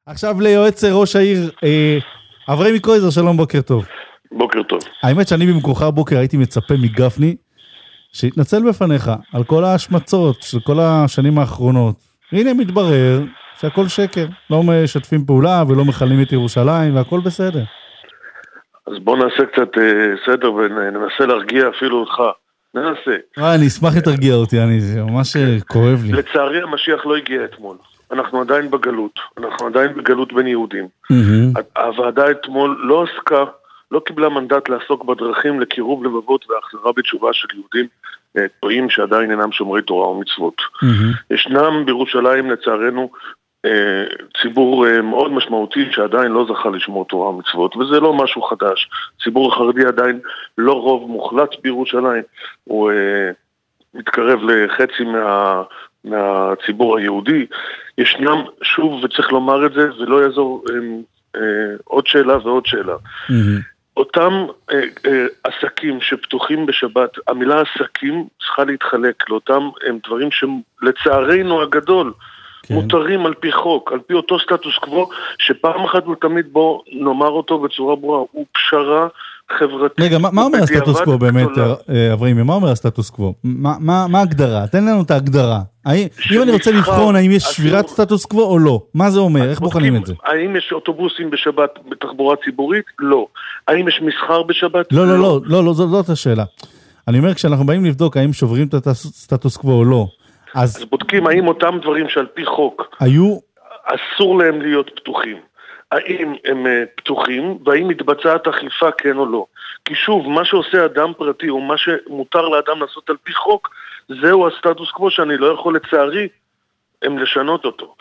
עכשיו ליועץ ראש העיר, אברהמי קרויזר, שלום, בוקר טוב. בוקר טוב. האמת שאני במקומך הבוקר הייתי מצפה מגפני, שיתנצל בפניך על כל ההשמצות של כל השנים האחרונות. הנה מתברר שהכל שקר, לא משתפים פעולה ולא מחלים את ירושלים והכל בסדר. אז בוא נעשה קצת סדר וננסה להרגיע אפילו אותך. ננסה. אני אשמח שתרגיע אותי, זה ממש כואב לי. לצערי המשיח לא הגיע אתמול. אנחנו עדיין בגלות. אנחנו עדיין בגלות בין יהודים. הוועדה אתמול לא עסקה, לא קיבלה מנדט לעסוק בדרכים לקירוב לבבות והחזרה בתשובה של יהודים טועים שעדיין אינם שומרי תורה ומצוות. ישנם בירושלים לצערנו ציבור מאוד משמעותי שעדיין לא זכה לשמור תורה ומצוות, וזה לא משהו חדש. ציבור החרדי עדיין לא רוב מוחלט בירושלים, הוא מתקרב לחצי מהציבור היהודי. ישנם, שוב, וצריך לומר את זה, ולא יעזור עוד שאלה ועוד שאלה. אותם עסקים שפתוחים בשבת, המילה עסקים צריכה להתחלק לאותם דברים שלצערנו הגדול מותרים על פי חוק, על פי אותו סטטוס קוו, שפעם אחת ותמיד בוא נאמר אותו בצורה ברורה, הוא פשרה חברתית. רגע, מה אומר הסטטוס קוו באמת, אברהמי? מה אומר הסטטוס קוו? מה ההגדרה? תן לנו את ההגדרה. אם אני רוצה לבחון האם יש שבירת סטטוס קוו או לא, מה זה אומר? איך בוחנים את זה? האם יש אוטובוסים בשבת בתחבורה ציבורית? לא. האם יש מסחר בשבת? לא, זאת השאלה. אני אומר, כשאנחנו באים לבדוק האם שוברים את הסטטוס קוו או לא, אז בודקים האם אותם דברים שעל פי חוק אסור להם להיות פתוחים, האם הם פתוחים והאם מתבצעת אכיפה כן או לא. כי שוב, מה שעושה אדם פרטי או מה שמותר לאדם לעשות על פי חוק, זהו הסטטוס קוו שאני לא יכול לצערי הם לשנות אותו.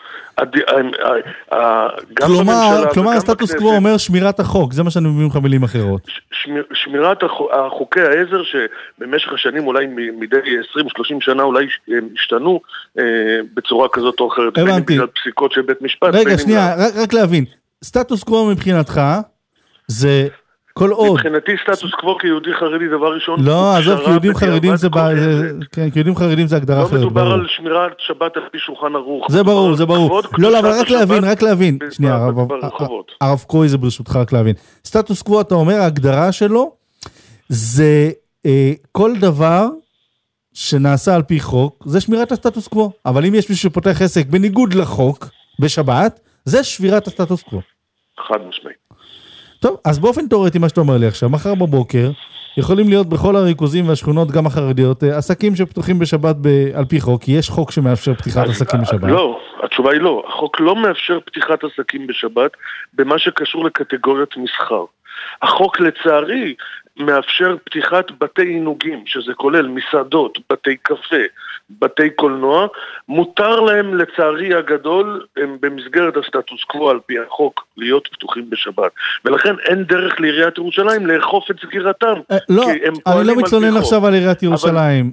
כלומר הסטטוס קוו אומר שמירת החוק, זה מה שאני מבין לך מילים אחרות. שמירת חוקי העזר שבמשך השנים אולי מדי 20-30 שנה אולי השתנו בצורה כזאת או אחרת. בגלל פסיקות של בית משפט. רגע, שנייה, רק להבין. סטטוס קוו מבחינתך זה כל עוד. מבחינתי סטטוס קוו כיהודי חרדי דבר ראשון. לא, עזוב, כיהודים חרדים זה הגדרה אחרת. לא מדובר על שמירת שבת על פי שולחן ערוך. זה ברור. לא, אבל רק להבין. שנייה, הרב קרויזר ברשותך רק להבין. סטטוס קוו אתה אומר, ההגדרה שלו זה כל דבר שנעשה על פי חוק, זה שמירת הסטטוס קוו. אבל אם יש מישהו שפותח עסק בניגוד לחוק בשבת, זה שבירת הסטטוס קוו. חד משמעי. טוב, אז באופן תיאורטי מה שאתה אומר לי עכשיו, מחר בבוקר יכולים להיות בכל הריכוזים והשכונות גם החרדיות, עסקים שפתוחים בשבת על פי חוק, כי יש חוק שמאפשר פתיחת עסקים בשבת. לא, התשובה היא לא. החוק לא מאפשר פתיחת עסקים בשבת במה שקשור לקטגוריית מסחר. החוק לצערי מאפשר פתיחת בתי עינוגים, שזה כולל מסעדות, בתי קפה, בתי קולנוע, מותר להם לצערי הגדול במסגרת הסטטוס קוו על פי החוק להיות פתוחים בשבת. ולכן אין דרך לעיריית ירושלים לאכוף את סגירתם. לא, אני לא מתלונן עכשיו על עיריית ירושלים.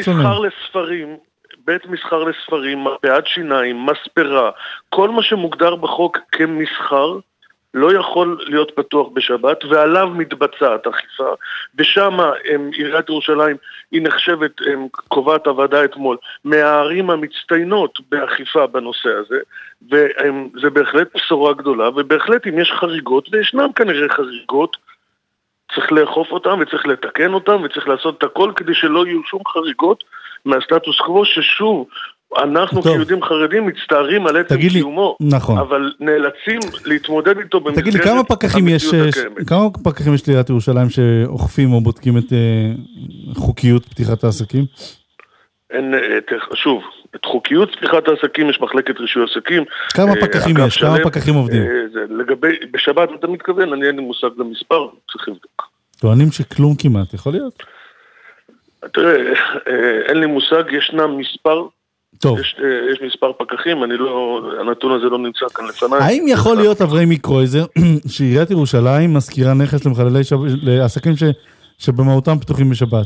בית מסחר לספרים, מרפאת שיניים, מספרה, כל מה שמוגדר בחוק כמסחר, לא יכול להיות פתוח בשבת, ועליו מתבצעת אכיפה. ושם עיריית ירושלים היא נחשבת, קובעת הוועדה אתמול, מהערים המצטיינות באכיפה בנושא הזה, וזה בהחלט בשורה גדולה, ובהחלט אם יש חריגות, וישנם כנראה חריגות, צריך לאכוף אותם וצריך לתקן אותם, וצריך לעשות את הכל כדי שלא יהיו שום חריגות מהסטטוס קוו, ששוב, אנחנו כיהודים חרדים מצטערים על עצם קיומו, אבל נאלצים להתמודד איתו במסגרת. תגיד לי, כמה פקחים יש לעיריית ירושלים שאוכפים או בודקים את חוקיות פתיחת העסקים? שוב, את חוקיות פתיחת העסקים יש מחלקת רישוי עסקים. כמה פקחים יש? כמה פקחים עובדים? בשבת אתה מתכוון, אני אין לי מושג למספר, צריך לבדוק. טוענים שכלום כמעט, יכול להיות? תראה, אין לי מושג, ישנם מספר, טוב. יש מספר פקחים, הנתון הזה לא נמצא כאן לפניי. האם יכול להיות אברהמי קרויזר, שעיריית ירושלים מזכירה נכס לעסקים שבמהותם פתוחים בשבת?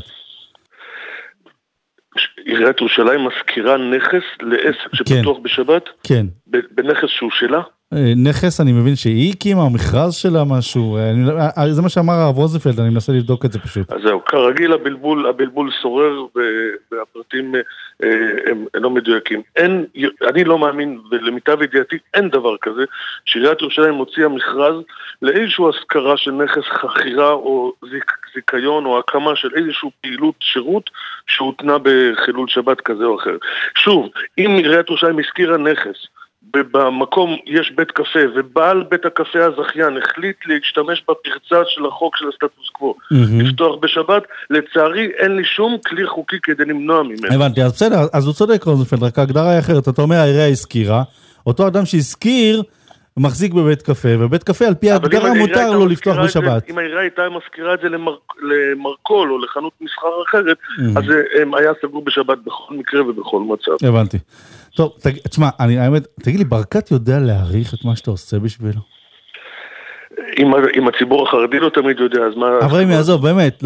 עיריית ירושלים מזכירה נכס לעסק שפתוח בשבת? כן. בנכס שהוא שלה? נכס, אני מבין שהיא הקימה, המכרז שלה משהו, זה מה שאמר הרב רוזנפלד, אני מנסה לבדוק את זה פשוט. אז זהו, כרגיל הבלבול שורר, והפרטים הם לא מדויקים. אני לא מאמין, ולמיטב ידיעתי אין דבר כזה, שעיריית ירושלים הוציאה מכרז לאיזשהו השכרה של נכס חכירה או זיכיון או הקמה של איזשהו פעילות שירות שהותנה בחילול שבת כזה או אחר. שוב, אם עיריית ירושלים הזכירה נכס, במקום יש בית קפה, ובעל בית הקפה הזכיין החליט להשתמש בפרצה של החוק של הסטטוס קוו, לפתוח בשבת, לצערי אין לי שום כלי חוקי כדי למנוע ממנו. הבנתי, אז בסדר, אז הוא צודק רוזנפלד, רק ההגדרה היא אחרת, אתה אומר העירייה הזכירה, אותו אדם שהזכיר מחזיק בבית קפה, ובית קפה על פי ההגדרה מותר לו לפתוח בשבת. אם העירייה הייתה מזכירה את זה למרקול או לחנות מסחר אחרת, אז היה סגור בשבת בכל מקרה ובכל מצב. הבנתי. טוב, תשמע, תגיד לי, ברקת יודע להעריך את מה שאתה עושה בשבילו? אם הציבור החרדי לא תמיד יודע, אז מה... אברהם יעזוב, באמת,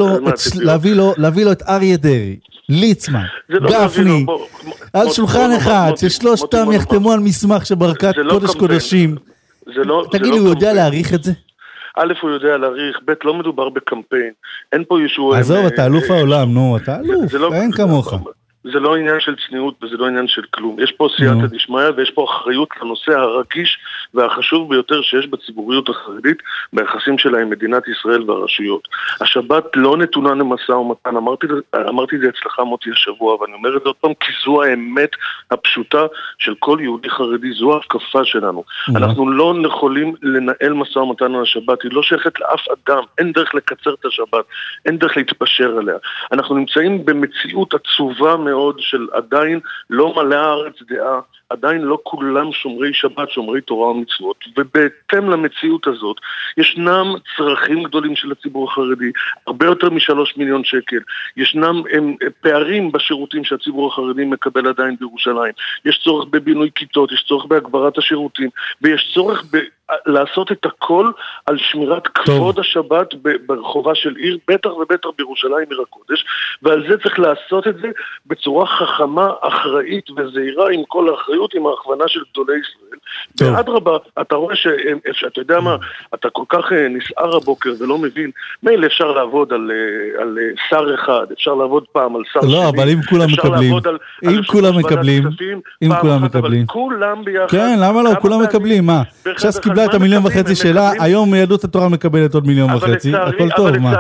להביא לו את אריה דרעי, ליצמן, גפני, על שולחן אחד, ששלושתם יחתמו על מסמך שברקת קודש קודשים. תגיד לי, הוא יודע להעריך את זה? א', הוא יודע להעריך, ב', לא מדובר בקמפיין. אין פה איזשהו... עזוב, אתה אלוף העולם, נו, אתה אלוף, אין כמוך. זה לא עניין של צניעות וזה לא עניין של כלום. יש פה סייעתא דשמיא ויש פה אחריות לנושא הרגיש והחשוב ביותר שיש בציבוריות החרדית ביחסים שלה עם מדינת ישראל והרשויות. השבת לא נתונה למשא ומתן. אמרתי את זה אצלך מוטי השבוע, ואני אומר את זה עוד פעם, כי זו האמת הפשוטה של כל יהודי חרדי, זו ההתקפה שלנו. אנחנו לא יכולים לנהל משא ומתן על השבת, היא לא שייכת לאף אדם, אין דרך לקצר את השבת, אין דרך להתפשר עליה. אנחנו נמצאים במציאות עצובה מאוד של עדיין לא מלא הארץ דעה, עדיין לא כולם שומרי שבת, שומרי תורה ומצוות, ובהתאם למציאות הזאת ישנם צרכים גדולים של הציבור החרדי, הרבה יותר מ3 מיליון שקל, ישנם פערים בשירותים שהציבור החרדי מקבל עדיין בירושלים, יש צורך בבינוי כיתות, יש צורך בהגברת השירותים, ויש צורך לעשות את הכל על שמירת כבוד השבת ברחובה של עיר, בטח ובטח בירושלים עיר הקודש, ועל זה צריך לעשות את זה בצורה חכמה, אחראית וזהירה, עם כל האחריות, עם ההכוונה של גדולי ישראל. ואדרבה, אתה רואה שאתה יודע מה, אתה כל כך נסער הבוקר ולא מבין, מילא אפשר לעבוד על שר אחד, אפשר לעבוד פעם על שר שני, לא, אבל אם כולם מקבלים, אם כולם מקבלים, אם כולם מקבלים, כולם ביחד. כן, למה לא? כולם מקבלים, מה? ש"ס קיבלה את 1.5 מיליון שלה, היום יהדות התורה מקבלת עוד 1.5 מיליון, הכל טוב, מה?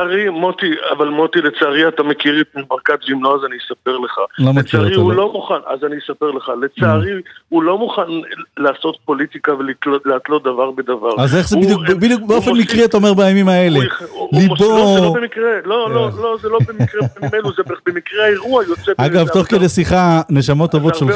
אבל מוטי, לצערי אתה מכיר את ברקת, ואם לא, אז אני אספר לך. לצערי הוא לא מוכן, אז אני אספר לך, לצערי הוא לא מוכן לעשות פוליטיקה ולהתלות דבר בדבר. אז איך זה בדיוק באופן מקרה אתה אומר בימים האלה? ליבו... זה לא במקרה, לא, זה לא במקרה במילא, זה במקרה האירוע יוצא... אגב, תוך כדי שיחה, נשמות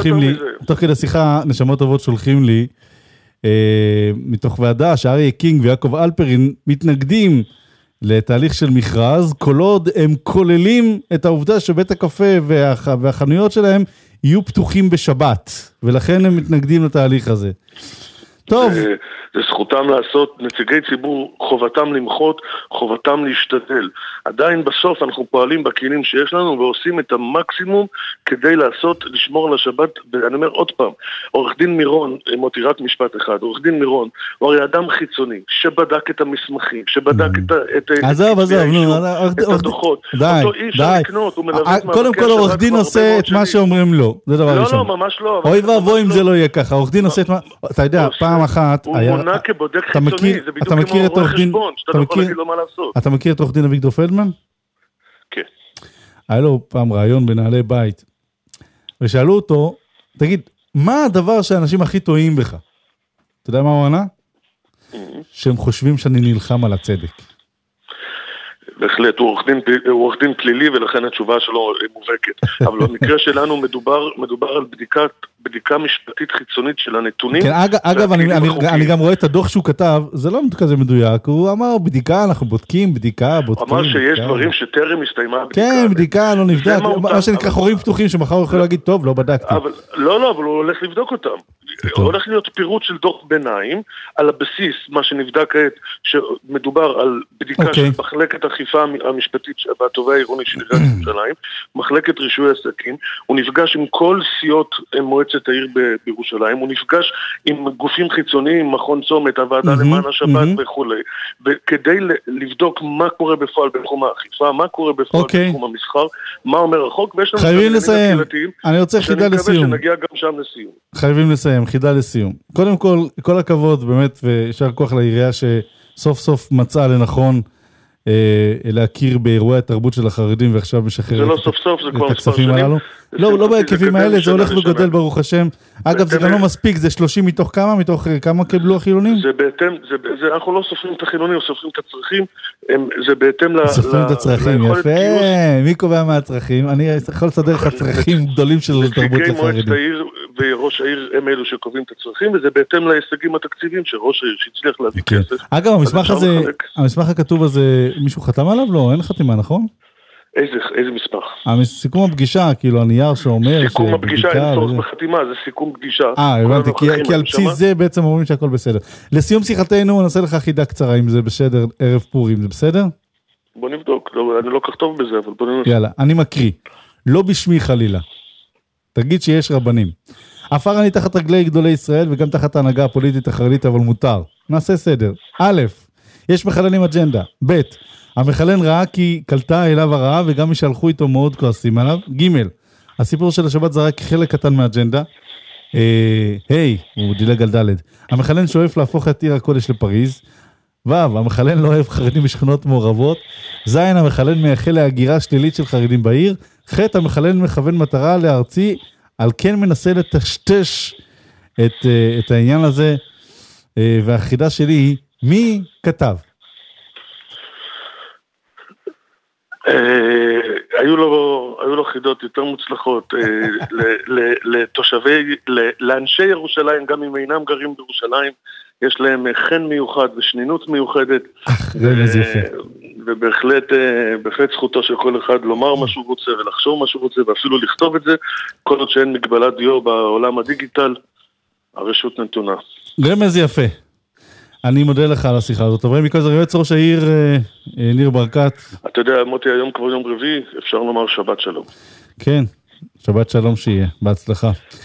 טובות שולחים לי, מתוך ועדה שאריה קינג ויעקב אלפרין מתנגדים לתהליך של מכרז, כל עוד הם כוללים את העובדה שבית הקפה והחנויות שלהם יהיו פתוחים בשבת, ולכן הם מתנגדים לתהליך הזה. טוב. זה זכותם לעשות, נציגי ציבור, חובתם למחות, חובתם להשתדל. עדיין בסוף אנחנו פועלים בכלים שיש לנו ועושים את המקסימום כדי לשמור על השבת, ואני אומר עוד פעם, עורך דין מירון, מוטי רק משפט אחד, עורך דין מירון, הוא הרי אדם חיצוני, שבדק את המסמכים, שבדק את הדוחות. די. קודם כל עורך דין עושה את מה שאומרים לו, זה דבר ראשון. לא, ממש לא. אוי ואבוי אם זה לא יהיה ככה, עורך דין עושה את מה, אתה יודע, פעם אחת, הוא מונה כבודק חיצוני, זה בדיוק כמו רואה חשבון, שאתה לא יכול להגיד לו מה לעשות. אתה מכיר את עורך דין אביגדור פלדמן? כן. היה לו פעם רעיון בנעלי בית, ושאלו אותו, תגיד, מה הדבר שאנשים הכי טועים בך? אתה יודע מה הוא ענה? שהם חושבים שאני נלחם על הצדק. בהחלט, הוא עורך דין פלילי ולכן התשובה שלו מובהקת. אבל במקרה שלנו מדובר על בדיקה משפטית חיצונית של הנתונים. כן, אגב, אני גם רואה את הדוח שהוא כתב, זה לא כזה מדויק, הוא אמר בדיקה, אנחנו בודקים, בודקים. הוא אמר שיש דברים שטרם הסתיימה הבדיקה. כן, בדיקה לא נבדק, מה שנקרא חורים פתוחים שמחר הוא יכול להגיד, טוב, לא בדקתי. לא, אבל הוא הולך לבדוק אותם. הולך להיות פירוט של דוח ביניים, על הבסיס, מה שנבדק כעת, שמדובר על בדיקה של מחלקת אכיפה המשפטית והתובע העירוני של עיריית ירושלים, מחלקת רישוי עסקים, הוא נפגש עם כל סיעות מועצת העיר בירושלים, הוא נפגש עם גופים חיצוניים, מכון צומת, הוועדה למען השבת וכו', כדי לבדוק מה קורה בפועל בתחום האכיפה, מה קורה בפועל בתחום המסחר, מה אומר החוק, ויש לנו חייבים לסיים, אני רוצה חידה לסיום. שנגיע גם שם לסיום. חייבים לסיים, חידה לסיום. קודם כל הכבוד באמת, וישר כוח לעירייה שסוף סוף מצאה לנכון להכיר באירועי התרבות של החרדים, ועכשיו משחרר את הכספים הללו. לא בהיקפים האלה, זה הולך וגודל ברוך השם. אגב, זה גם לא מספיק, זה 30 מתוך כמה? מתוך כמה קיבלו החילונים? זה בהתאם, אנחנו לא סופרים את החילונים, סופרים את הצרכים, זה בהתאם סופרים את הצרכים, יפה. מי קובע מה הצרכים? אני יכול לסדר לך צרכים גדולים של תרבות לחרדים. מועצת העיר וראש העיר הם אלו שקובעים את הצרכים, וזה בהתאם להישגים התקציבים שראש העיר שהצליח להביא כסף. אגב, המסמך הכתוב הזה, מישהו חתם עליו? לא, אין חתימה, נכון? איזה מסמך? סיכום הפגישה, כאילו הנייר שאומר... סיכום הפגישה, אין צורך בחתימה, זה סיכום פגישה. הבנתי, כי על בסיס זה בעצם אומרים שהכל בסדר. לסיום שיחתנו, נעשה לך חידה קצרה, אם זה בסדר, ערב פורים, זה בסדר? בוא נבדוק, אני לא כך טוב בזה, אבל בוא ננסה. יאללה, אני מקריא. לא בשמי חלילה. תגיד שיש רבנים. אפר אני תחת רגלי גדולי ישראל, וגם תחת ההנהגה הפוליטית החרדית, אבל מותר. נעשה סדר. א', יש מחללים אג'נדה. ב', המחלן ראה כי קלטה אליו הרעה, וגם מי שהלכו איתו מאוד כועסים עליו. ג', הסיפור של השבת זה רק חלק קטן מהאג'נדה. הוא דילג על ד', המחלן שואף להפוך את עיר הקודש לפריז. ו', המחלן לא אוהב חרדים בשכונות מעורבות. ז', המחלן מייחל להגירה שלילית של חרדים בעיר. ח', המחלן מכוון מטרה לארצי, על כן מנסה לטשטש את העניין הזה. והחידה שלי היא, מי כתב? היו לו חידות יותר מוצלחות לאנשי ירושלים, גם אם אינם גרים בירושלים, יש להם חן מיוחד ושנינות מיוחדת, ובהחלט זכותו של כל אחד לומר מה שהוא רוצה ולחשוב מה שהוא רוצה ואפילו לכתוב את זה, כל עוד שאין מגבלת דיו בעולם הדיגיטל, הרשות נתונה. רמז יפה. אני מודה לך על השיחה הזאת. עוברים מכל זה יועץ ראש העיר ניר ברקת. אתה יודע, מוטי, היום כבר יום רביעי, אפשר לומר שבת שלום. כן, שבת שלום שיהיה, בהצלחה.